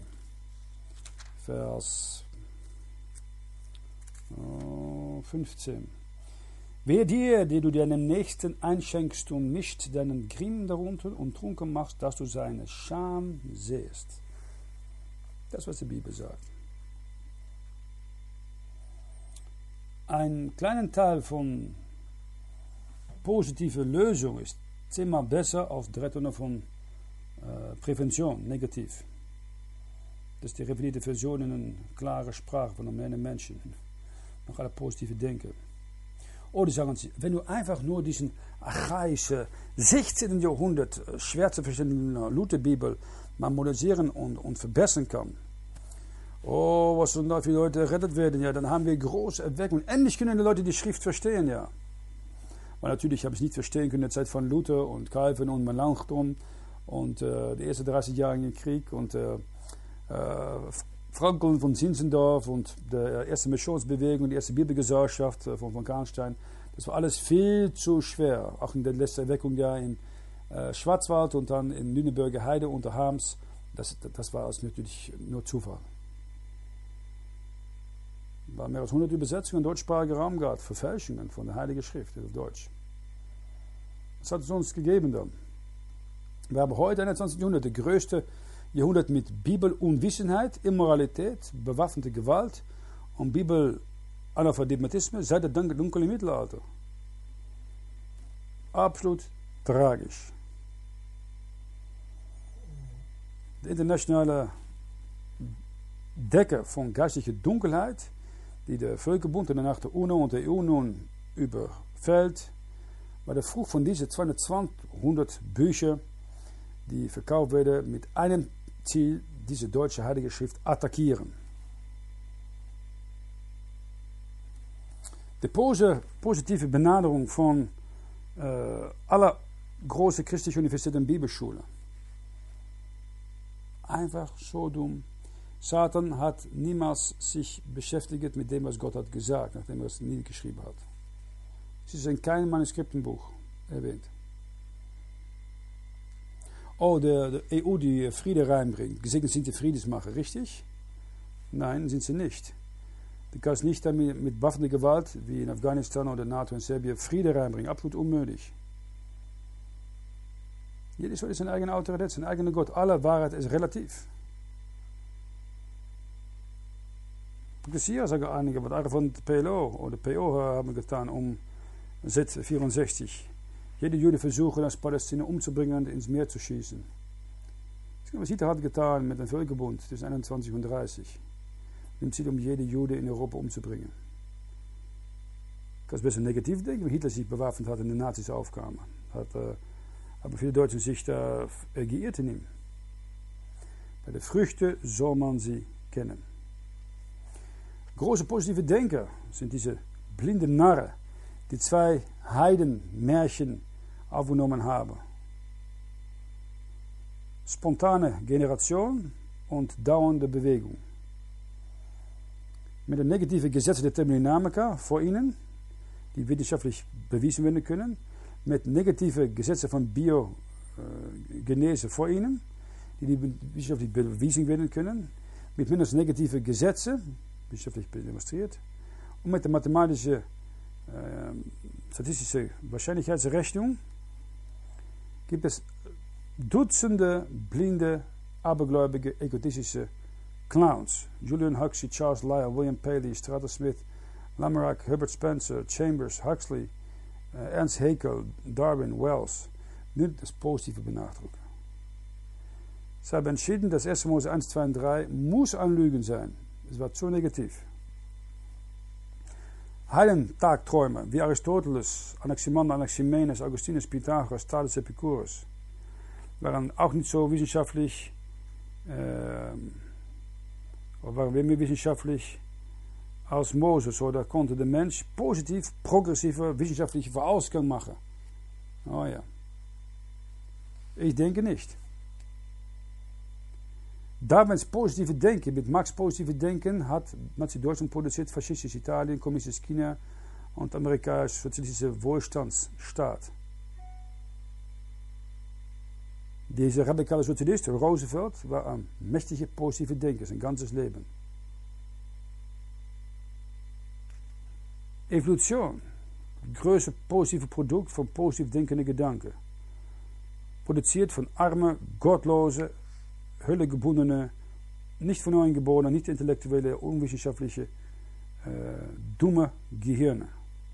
Vers fünfzehn. Wehe dir, die du deinem Nächsten einschenkst und mischt deinen Grimm darunter und trunken machst, dass du seine Scham sehst. Das ist, was die Bibel sagt. Ein kleiner Teil von positiver Lösung ist zehnmal besser als drei Tonnen von äh, Prävention, negativ. Das ist die revidierte Version in einer klaren Sprache von einem Menschen. Noch alle positive Denken. Oder sagen sie, wenn du einfach nur diesen archaischen sechzehnten. Jahrhundert schwer zu verstehenden Lutherbibel mal modernisieren und, und verbessern kann. Oh, was soll da für Leute errettet werden? Ja, dann haben wir große Erweckung. Endlich können die Leute die Schrift verstehen, ja. Weil natürlich habe ich es nicht verstehen können in der Zeit von Luther und Calvin und Melanchthon und äh, die ersten dreißig Jahre im Krieg und äh, äh, Frankel von Zinzendorf und der erste Missionsbewegung, die erste Bibelgesellschaft von, von Karnstein. Das war alles viel zu schwer. Auch in der letzten Erweckung ja im äh, Schwarzwald und dann in Lüneburger Heide unter Harms. Das, das war also natürlich nur Zufall. Es waren mehr als hundert Übersetzungen im deutschsprachigen Raum gehabt, Verfälschungen von der Heiligen Schrift auf Deutsch. Das hat es uns gegeben dann. Wir haben heute, einundzwanzigsten. Jahrhundert, der größte Jahrhundert mit Bibelunwissenheit, Immoralität, bewaffnete Gewalt und Bibelanalphabetismus seit dem dunklen Mittelalter. Absolut tragisch. Der internationale Decker von geistlicher Dunkelheit, die der Völkerbund und danach der UNO und der E U nun überfällt, war der Frucht von diesen zweihundertzwanzig Bücher, die verkauft werden mit einem Ziel, diese deutsche Heilige Schrift attackieren. Die positive Benaderung von äh, aller großen christlichen Universitäten und Bibelschulen. Einfach so dumm. Satan hat niemals sich beschäftigt mit dem, was Gott hat gesagt, nachdem er es niedergeschrieben hat. Es ist in keinem Manuskriptenbuch erwähnt. Oh, der, der E U, die Friede reinbringt. Gesegnet sind die Friedensmacher, richtig? Nein, sind sie nicht. Du kannst nicht damit mit waffender Gewalt, wie in Afghanistan oder NATO und Serbien, Friede reinbringen. Absolut unmöglich. Jedes Wort ist seine eigene Autorität, sein eigener Gott. Alle Wahrheit ist relativ. Hier sagen einige, was andere von der P L O oder P O haben getan, um seit vierundsechzig. Jede Jude versuchen, das Palästina umzubringen und ins Meer zu schießen. Was Hitler hat getan mit dem Völkerbund zwischen einundzwanzig und dreißig. Im Ziel, um jede Jude in Europa umzubringen. Du kannst besser negativ denken, wie Hitler sich bewaffnet hat und die Nazis aufkamen. Hat, äh, aber viele Deutsche sich da äh, geirrt in ihm. Bei den Früchten soll man sie kennen. Große positive Denker sind diese blinden Narren, die zwei Heidenmärchen aufgenommen haben. spontane Generation und dauernde Bewegung. Mit den negativen Gesetzen der Thermodynamika vor Ihnen, die wissenschaftlich bewiesen werden können, mit negativen Gesetzen von Biogenese vor Ihnen, die, die wissenschaftlich bewiesen werden können, mit mindestens negative Gesetzen, wissenschaftlich demonstriert, und mit der mathematischen äh, statistische Wahrscheinlichkeitsrechnung gibt es Dutzende blinde, abergläubige, egotistische Clowns. Julian Huxley, Charles Lyell, William Paley, Strata Smith, Lamarck, Herbert Spencer, Chambers, Huxley, äh, Ernst Haeckel, Darwin, Wells. Nicht das Positive benachdrücken. Sie haben entschieden, dass erste Mose eins, zwei und drei muss ein Lügen sein. Es war zu negativ. Heilentagträume wie Aristoteles, Anaximander, Anaximenes, Augustinus, Pythagoras, Thales, Epicurus waren auch nicht so wissenschaftlich, äh, oder waren mehr wissenschaftlich als Moses, oder konnte der Mensch positiv, progressive, wissenschaftliche Vorausgang machen. Oh ja. Ich denke nicht. Darwins positive Denken, mit Marx positive Denken hat Nazi-Deutschland produziert, faschistisch Italien, kommunistisches China und amerikanisch-sozialistischer Wohlstandsstaat. Dieser radikale Sozialist, Roosevelt, war ein mächtiger positiver Denker, sein ganzes Leben. Evolution, das größte positive Produkt von positiv denkenden Gedanken. Produziert von armen, gottlosen, höllegebundene, nicht von neuem geborene, nicht intellektuelle, unwissenschaftliche, äh, dumme Gehirne.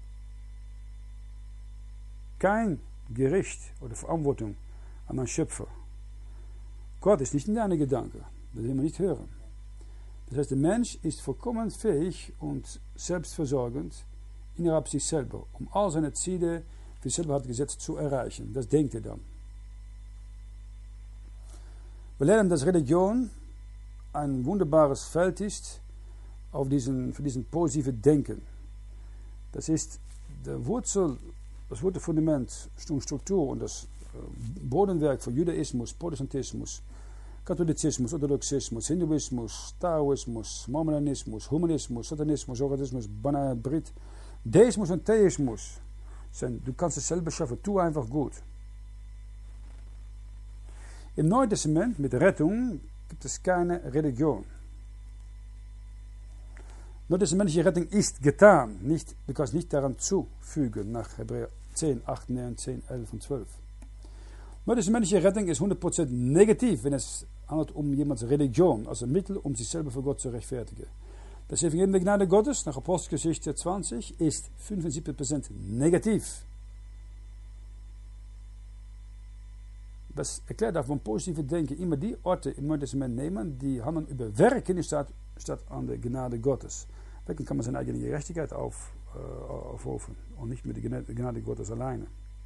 Kein Gericht oder Verantwortung an einen Schöpfer. Gott ist nicht in deinen Gedanken, das will man nicht hören. Das heißt, der Mensch ist vollkommen fähig und selbstversorgend innerhalb sich selber, um all seine Ziele, die er selber hat gesetzt, zu erreichen. Das denkt er dann. Wir lernen, dass Religion ein wunderbares Feld ist auf diesen, für diesen positiven Denken. Das ist der Wurzel, das Wurzelfundament, Struktur und das Bodenwerk von Judaismus, Protestantismus, Katholizismus, Orthodoxismus, Hinduismus, Taoismus, Mormonismus, Humanismus, Satanismus, Organismus, Brit, Deismus und Theismus. Du kannst es selber schaffen, tu einfach gut. Im Neuen Testament mit Rettung gibt es keine Religion. Neutestamentliche Rettung ist getan, nicht, du kannst nicht daran zufügen, nach Hebräer zehn, acht, neun, zehn, elf und zwölf. Neutestamentliche Rettung ist hundert Prozent negativ, wenn es handelt um jemands Religion, als ein Mittel, um sich selber vor Gott zu rechtfertigen. Das Evangelium der Gnade Gottes, nach Apostelgeschichte zwanzig, ist fünfundsiebzig Prozent negativ. Das erklärt auch, von positiven Denken immer die Orte im Neuen Testament nehmen, die handeln über Werken statt, statt an der Gnade Gottes. Dann kann man seine eigene Gerechtigkeit auf, äh, aufrufen und nicht mit der Gnade Gottes alleine.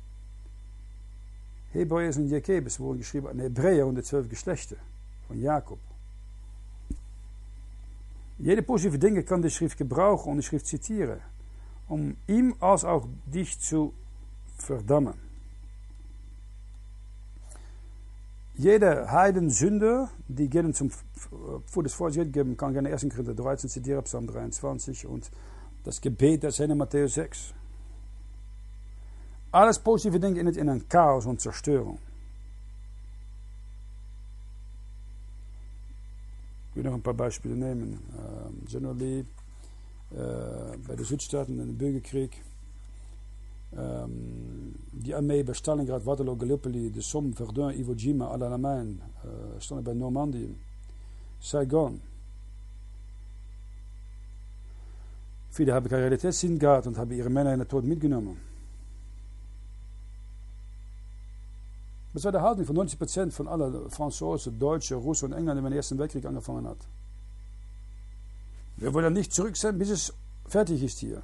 Hebräer und Jakobus wurden geschrieben an Hebräer und die zwölf Geschlechter von Jakob. Jede positive Dinge kann die Schrift gebrauchen und die Schrift zitieren, um ihm als auch dich zu verdammen. Jeder Heidensünder, die gerne zum vor das Vorsicht geben, kann gerne ersten Korinther dreizehn zitieren, Psalm dreiundzwanzig und das Gebet der Szene Matthäus sechs. Alles positive Dinge endet in ein Chaos und Zerstörung. Ich will noch ein paar Beispiele nehmen. Ähm, Generally, äh, bei den Südstaaten, in dem Bürgerkrieg, ähm, die Armee bei Stalingrad, Waterloo, Gallipoli, de Somme, Verdun, Iwo Jima, Al-Alamein, äh, standen bei Normandie, Saigon. Viele haben keine Realitätssinn gehabt und haben ihre Männer in den Tod mitgenommen. Das war der Haltung von neunzig Prozent von allen Franzosen, Deutschen, Russen und Engländern, die den Ersten Weltkrieg angefangen hat. Wir wollen nicht zurück sein, bis es fertig ist hier.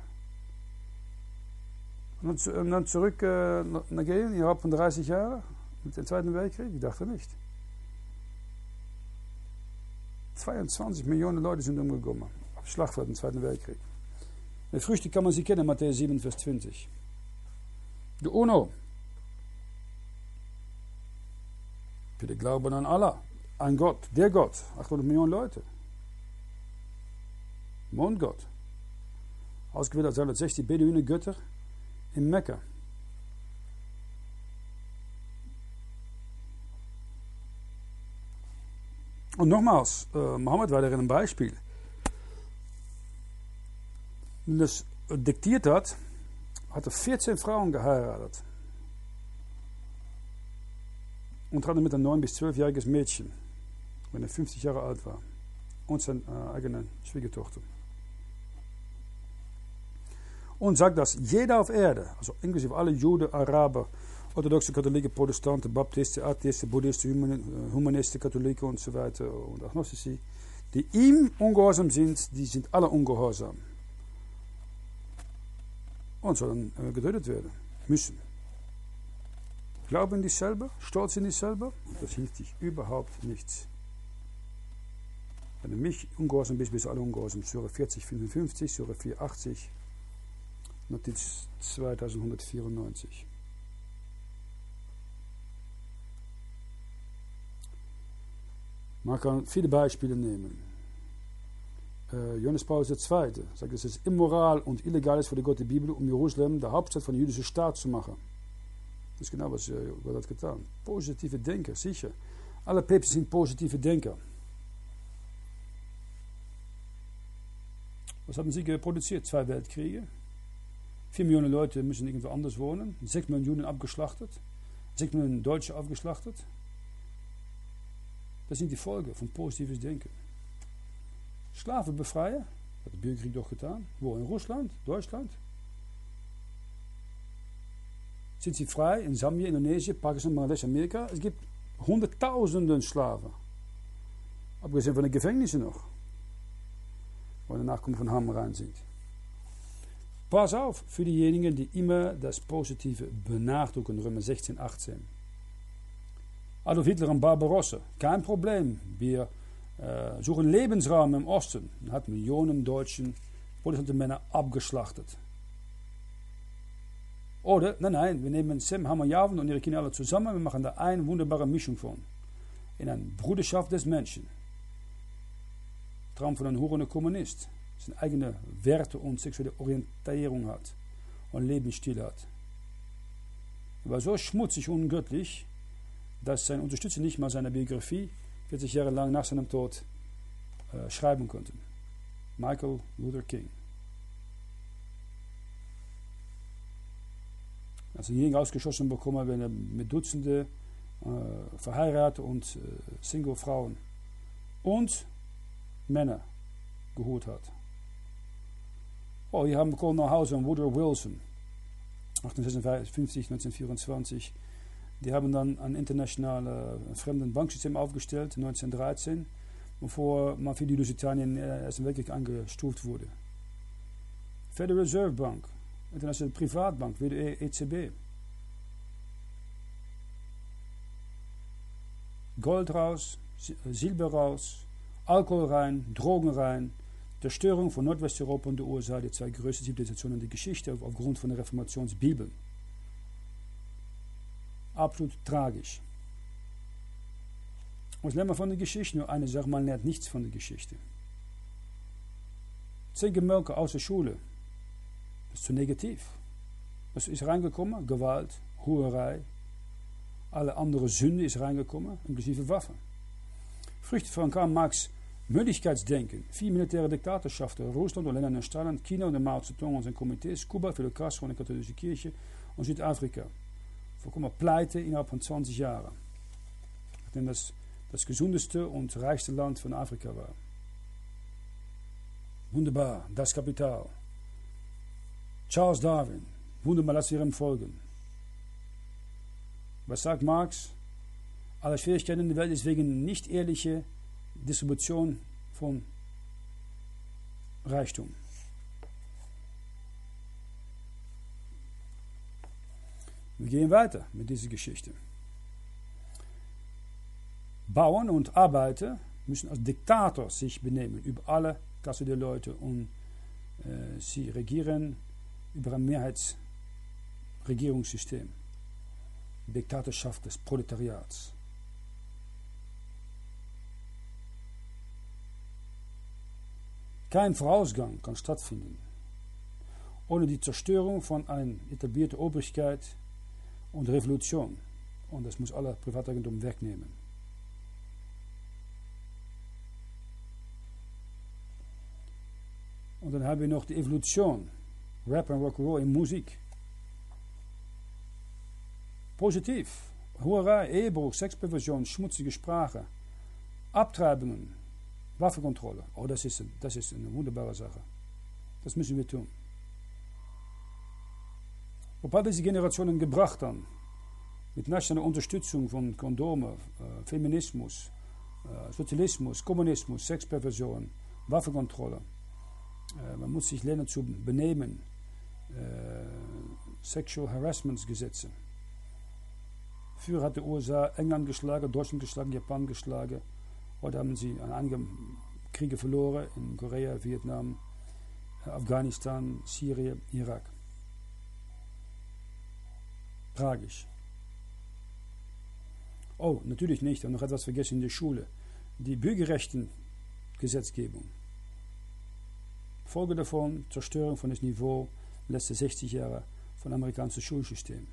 Und dann zurück äh, gehen, innerhalb von dreißig Jahren, mit dem Zweiten Weltkrieg? Ich dachte nicht. zweiundzwanzig Millionen Leute sind umgekommen auf Schlachtfeld im Zweiten Weltkrieg. Die Früchte kann man sie kennen, Matthäus sieben, Vers zwanzig. Die UNO. für den Glauben an Allah, an Gott, der Gott, achthundert Millionen Leute. Mondgott. Ausgewählt als zweihundertsechzig Beduinen-Götter in Mekka. Und nochmals, äh, Mohammed war darin ein Beispiel. Wenn er das diktiert hat, hat er vierzehn Frauen geheiratet. Und hatte mit einem neun- bis zwölfjähriges Mädchen, wenn er fünfzig Jahre alt war. Und seine äh, eigene Schwiegertochter. Und sagt, dass jeder auf Erde, also inklusive alle Juden, Araber, orthodoxe Katholiken, Protestanten, Baptisten, Atheisten, Buddhisten, Humanisten, Katholiken und so weiter und Agnostici, die ihm ungehorsam sind, die sind alle ungehorsam. Und sollen äh, getötet werden müssen. Glauben in dich selber, stolz in dich selber, das hilft dich überhaupt nichts. Wenn du mich ungehorsam bist, bist du alle ungehorsam. Sura vierzig, fünfundfünfzig, Sura vierundachtzig, Notiz zweitausendeinhundertvierundneunzig. Man kann viele Beispiele nehmen. Äh, Johannes Paulus der Zweite sagt, es ist immoral und illegal ist für die Gott der Bibel, um Jerusalem der Hauptstadt von der jüdischen Staat zu machen. Das ist genau, was äh, Gott hat getan. Positive Denker, sicher. Alle Päpste sind positive Denker. Was haben sie produziert? Zwei Weltkriege. Vier Millionen Leute müssen irgendwo anders wohnen. Sechs Millionen Juden abgeschlachtet. Sechs Millionen Deutsche abgeschlachtet. Das sind die Folgen von positives Denken. Sklaven befreien, hat der Bürgerkrieg doch getan. Wo? In Russland? Deutschland? Sind sie frei in Sambia, Indonesien, Pakistan, Bangladesch, Amerika? Es gibt hunderttausenden Sklaven. Abgesehen von den Gefängnissen noch. Wo die Nachkommen von Ham rein sind. Pass auf für diejenigen, die immer das Positive benachdrucken. Römer sechzehn, achtzehn. Adolf Hitler und Barbarossa, kein Problem. Wir äh, suchen Lebensraum im Osten. Er hat Millionen deutschen protestante Männer abgeschlachtet. Oder, nein, nein, wir nehmen Sam Hammerjaven und ihre Kinder alle zusammen. Wir machen da eine wunderbare Mischung von. In eine Bruderschaft des Menschen. Traum von einem hurenden Kommunist. Seine eigene Werte und sexuelle Orientierung hat. Und Lebensstil hat. Er war so schmutzig und ungöttlich, dass sein Unterstützer nicht mal seine Biografie vierzig Jahre lang nach seinem Tod äh, schreiben konnten. Michael Luther King. Als er ihn ausgeschossen bekommen, wenn er mit Dutzende äh, verheiratete und äh, Single Frauen und Männer geholt hat. Oh, hier haben wir gekommen nach Hause an Woodrow Wilson, achtzehnhundertsechsundfünfzig, neunzehnhundertvierundzwanzig. Die haben dann ein internationales äh, fremden Banksystem aufgestellt, neunzehnhundertdreizehn, bevor man für die Lusitannien im Ersten Weltkrieg angestuft wurde. Federal Reserve Bank, internationale Privatbank, wie die E Z B. Gold raus, Silber raus, Alkohol rein, Drogen rein, Zerstörung von Nordwesteuropa und der U S A, die zwei größten Zivilisationen der Geschichte aufgrund von der Reformationsbibel. Absolut tragisch. Was lernen wir von der Geschichte? Nur eine Sache, man lernt nichts von der Geschichte. Zehn Gemälke aus der Schule, das ist zu negativ. Was ist reingekommen? Gewalt, Hurerei, alle andere Sünde ist reingekommen, inklusive Waffen. Früchte von Karl Marx Möglichkeitsdenken, vier militäre Diktatorschaften, Russland und Länder in Stalin, China und der Mao Zedong und seine Komitees, Kuba, Fidel Castro und die katholische Kirche und Südafrika. Vollkommen pleite innerhalb von zwanzig Jahren. Nachdem das das gesundeste und reichste Land von Afrika war. Wunderbar, das Kapital. Charles Darwin, wunderbar, lass ihrem folgen. Was sagt Marx? Alle Schwierigkeiten in der Welt ist wegen nicht ehrlicher Distribution von Reichtum. Wir gehen weiter mit dieser Geschichte. Bauern und Arbeiter müssen als Diktator sich benehmen über alle Klasse der Leute und äh, sie regieren über ein Mehrheitsregierungssystem. Diktatorschaft des Proletariats. Kein Vorausgang kann stattfinden ohne die Zerstörung von einer etablierten Obrigkeit und Revolution. Und das muss alle Privateigentum wegnehmen. Und dann haben wir noch die Evolution. Rap und Rock'n'Roll in Musik. Positiv. Hurra, Ehebruch, Sexperversion, schmutzige Sprache, Abtreibungen, Waffenkontrolle. Oh, das ist, das ist eine wunderbare Sache. Das müssen wir tun. Ob all diese Generationen gebracht haben, mit nationaler Unterstützung von Kondome, äh, Feminismus, äh, Sozialismus, Kommunismus, Sexperversion, Waffenkontrolle. Äh, man muss sich lernen zu benehmen. Äh, Sexual Harassment Gesetze. Früher hat die U S A England geschlagen, Deutschland geschlagen, Japan geschlagen. Heute haben sie an einigen Kriege verloren, in Korea, Vietnam, Afghanistan, Syrien, Irak. Tragisch. Oh, natürlich nicht. Ich habe noch etwas vergessen in der Schule. Die Bürgerrechtsgesetzgebung. Folge davon, Zerstörung von das Niveau der letzten sechzig Jahre von amerikanischen Schulsystem.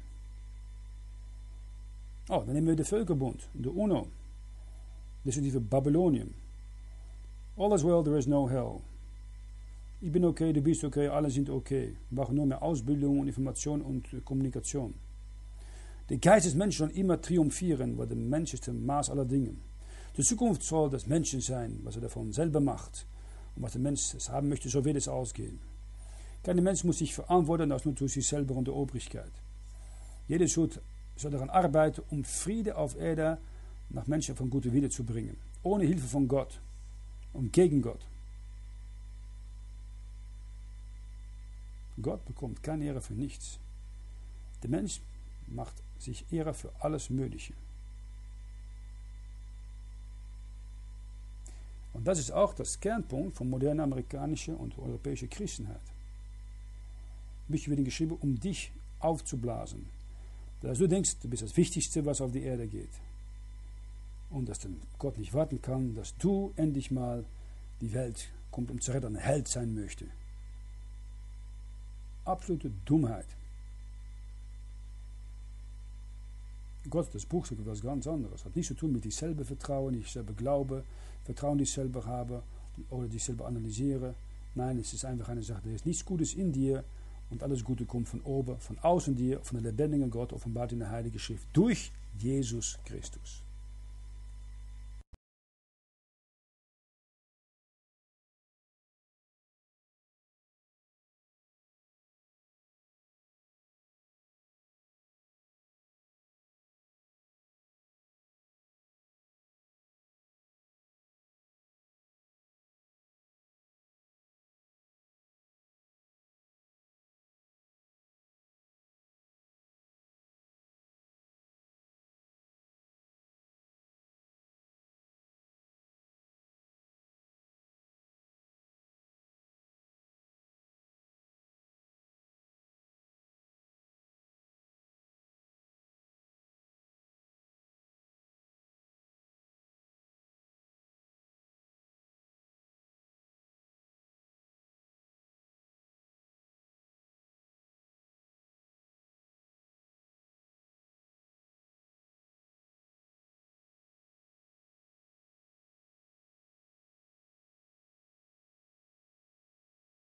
Oh, dann nehmen wir den Völkerbund, der UNO, respektive Babylonium. All is well, there is no hell. Ich bin okay, du bist okay, alle sind okay. Wir brauchen nur mehr Ausbildung und Information und Kommunikation. Der Geist des Menschen soll immer triumphieren, weil der Mensch ist das Maß aller Dinge. Die Zukunft soll das Menschen sein, was er davon selber macht. Und was der Mensch es haben möchte, so wird es ausgehen. Kein Mensch muss sich verantworten, als nur durch sich selber und der Obrigkeit. Jeder soll daran arbeiten, um Friede auf Erde nach Menschen von gutem Wille zu bringen. Ohne Hilfe von Gott und gegen Gott. Gott bekommt keine Ehre für nichts. Der Mensch macht sich Ehre für alles Mögliche. Und das ist auch das Kernpunkt von moderner amerikanischer und europäischer Christenheit. Bücher werden geschrieben, um dich aufzublasen. Dass du denkst, du bist das Wichtigste, was auf die Erde geht. Und dass dann Gott nicht warten kann, dass du endlich mal die Welt kommt, um zu retten, ein Held sein möchte. Absolute Dummheit. Gott, das Buch sagt etwas ganz anderes. Hat nichts zu tun mit dich selber vertrauen, dich selber glauben, Vertrauen dich selber haben oder dich selber analysieren. Nein, es ist einfach eine Sache, da ist nichts Gutes in dir und alles Gute kommt von oben, von außen dir, von der lebendigen Gott, offenbart in der Heiligen Schrift, durch Jesus Christus.